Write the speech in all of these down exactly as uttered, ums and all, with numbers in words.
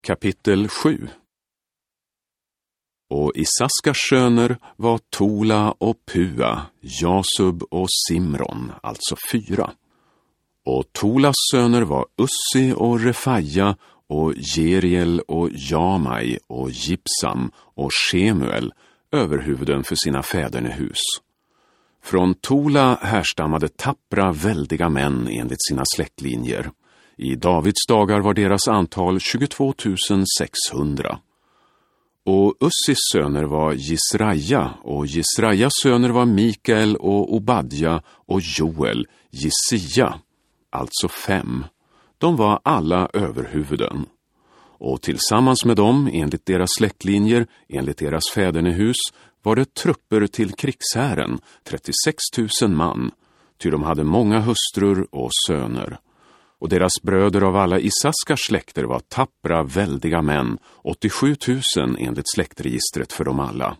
Kapitel sju. Och Isaskars söner var Tola och Pua, Jasub och Simron, alltså fyra. Och Tolas söner var Ussi och Refaja och Jeriel och Jamai och Gipsam och Shemuel, överhuvuden för sina fädernehus. Från Tola härstammade tappra väldiga män enligt sina släktlinjer. I Davids dagar var deras antal tjugotvå tusen sexhundra. Och Ussis söner var Gisraja, och Gisrajas söner var Mikael och Obadja och Joel, Jisia, alltså fem. De var alla överhuvuden. Och tillsammans med dem, enligt deras släktlinjer, enligt deras fädernehus, var det trupper till krigshären, trettiosex tusen man, ty de hade många hustrur och söner. Och deras bröder av alla Isaskars släkter var tappra väldiga män, åttiosju tusen enligt släktregistret för dem alla.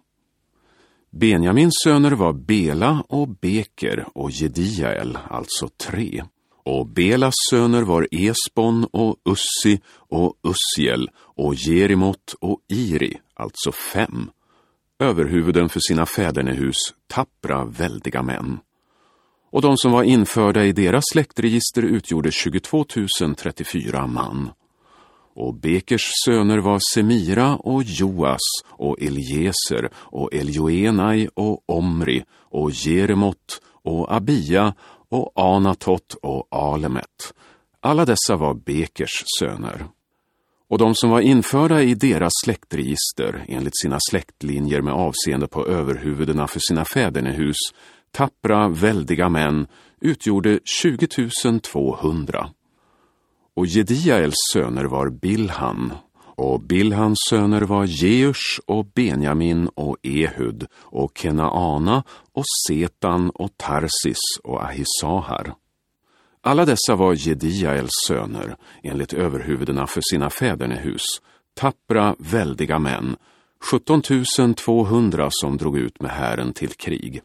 Benjamins söner var Bela och Beker och Jediael, alltså tre. Och Belas söner var Esbon och Ussi och Ussiel och Jerimot och Iri, alltså fem. Överhuvuden för sina fädernehus, tappra väldiga män. Och de som var införda i deras släktregister utgjorde tjugotvå tusen trettiofyra man. Och Bekers söner var Semira och Joas och Eliezer och Eljoenai och Omri och Jeremot och Abia och Anatot och Alemet. Alla dessa var Bekers söner. Och de som var införda i deras släktregister enligt sina släktlinjer med avseende på överhuvudena för sina fädernehus, tappra väldiga män, utgjorde tjugo tusen tvåhundra. Och Jediaels söner var Bilhan, och Bilhans söner var Jeush och Benjamin och Ehud och Kenaana och Setan och Tarsis och Ahisahar. Alla dessa var Jediaels söner, enligt överhuvudena för sina fädernehus, tappra väldiga män, sjutton tusen tvåhundra som drog ut med hären till krig.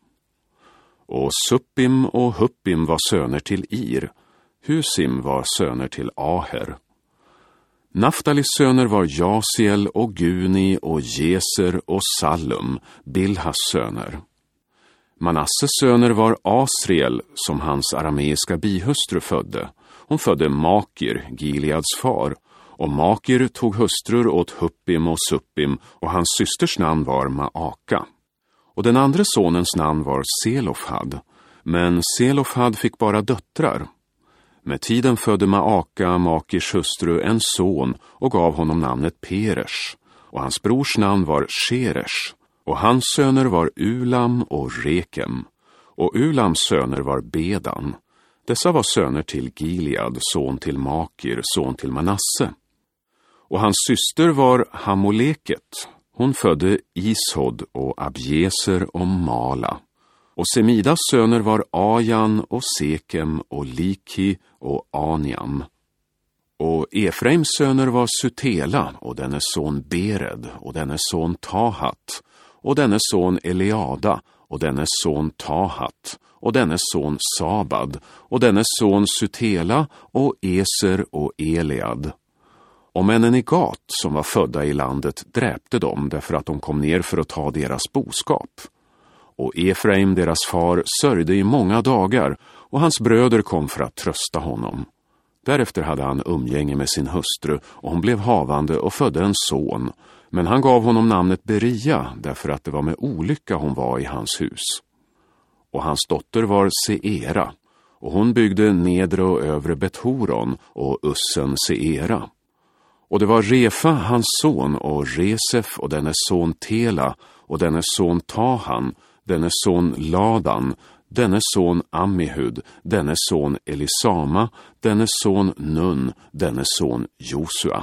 Och Suppim och Huppim var söner till Ir, Husim var söner till Aher. Naftalis söner var Jasiel och Guni och Jeser och Sallum, Bilhas söner. Manasses söner var Asriel, som hans arameiska bihustru födde. Hon födde Makir, Gileads far, och Makir tog hustrur åt Huppim och Suppim, och hans systers namn var Maaka. Och den andra sonens namn var Selofhad, men Selofhad fick bara döttrar. Med tiden födde Maaka, Makirs hustru, en son och gav honom namnet Peresh, och hans brors namn var Sheresh, och hans söner var Ulam och Rekem, och Ulams söner var Bedan. Dessa var söner till Gilead, son till Makir, son till Manasse. Och hans syster var Hamoleket. Hon födde Ishod och Abjeser och Mala. Och Semidas söner var Ajan och Sekem och Likhi och Aniam. Och Efraims söner var Sutela och dennes son Bered och dennes son Tahat och dennes son Eliada och dennes son Tahat och dennes son Sabad och dennes son Sutela och Eser och Eliad. Och männen i Gat som var födda i landet dräpte dem därför att de kom ner för att ta deras boskap. Och Efraim, deras far, sörjde i många dagar, och hans bröder kom för att trösta honom. Därefter hade han umgänge med sin hustru, och hon blev havande och födde en son, men han gav honom namnet Beria därför att det var med olycka hon var i hans hus. Och hans dotter var Seera, och hon byggde nedre och övre Bethoron och Ussen Seera. Och det var Refa, hans son, och Resef och dennes son Tela och dennes son Tahan, dennes son Ladan, dennes son Ammihud, dennes son Elisama, dennes son Nun, dennes son Josua.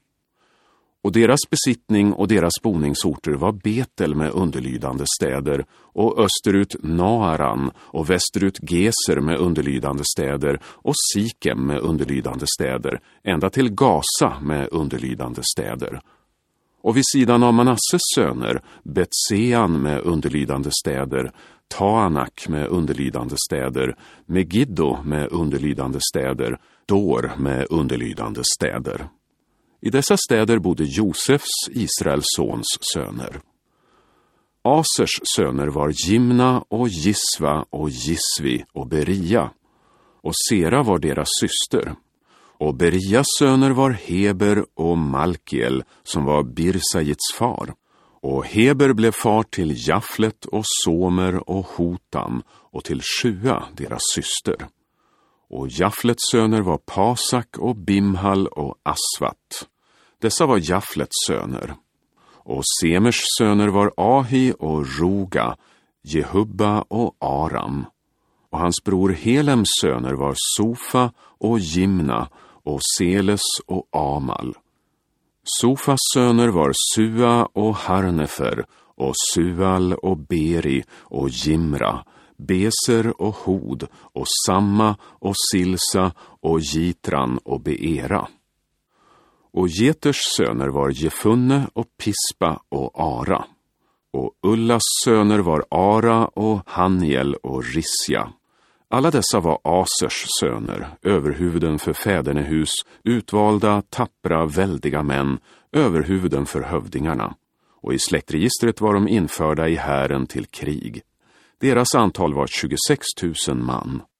Och deras besittning och deras boningsorter var Betel med underlydande städer, och österut Naaran och västerut Geser med underlydande städer, och Sikem med underlydande städer, ända till Gaza med underlydande städer. Och vid sidan av Manasses söner, Betsean med underlydande städer, Taanak med underlydande städer, Megiddo med underlydande städer, Dor med underlydande städer. I dessa städer bodde Josefs, Israels sons söner. Asers söner var Jimna och Gisva och Gisvi och Beria. Och Sera var deras syster. Och Berias söner var Heber och Malkiel, som var Birsajits far. Och Heber blev far till Jaflet och Somer och Hotam och till Sjua, deras syster. Och Jaflets söner var Pasak och Bimhal och Asvat. Dessa var Jaflets söner. Och Semers söner var Ahi och Roga, Jehubba och Aram. Och hans bror Helems söner var Sofa och Jimna och Seles och Amal. Sofas söner var Sua och Harnefer och Sual och Beri och Jimra, Beser och Hod och Samma och Silsa och Gitran och Beera. Och Geters söner var Jefunne och Pispa och Ara. Och Ullas söner var Ara och Haniel och Risja. Alla dessa var Asers söner, överhuvuden för fädernehus, utvalda, tappra, väldiga män, överhuvuden för hövdingarna. Och i släktregistret var de införda i hären till krig. Deras antal var tjugosex tusen man.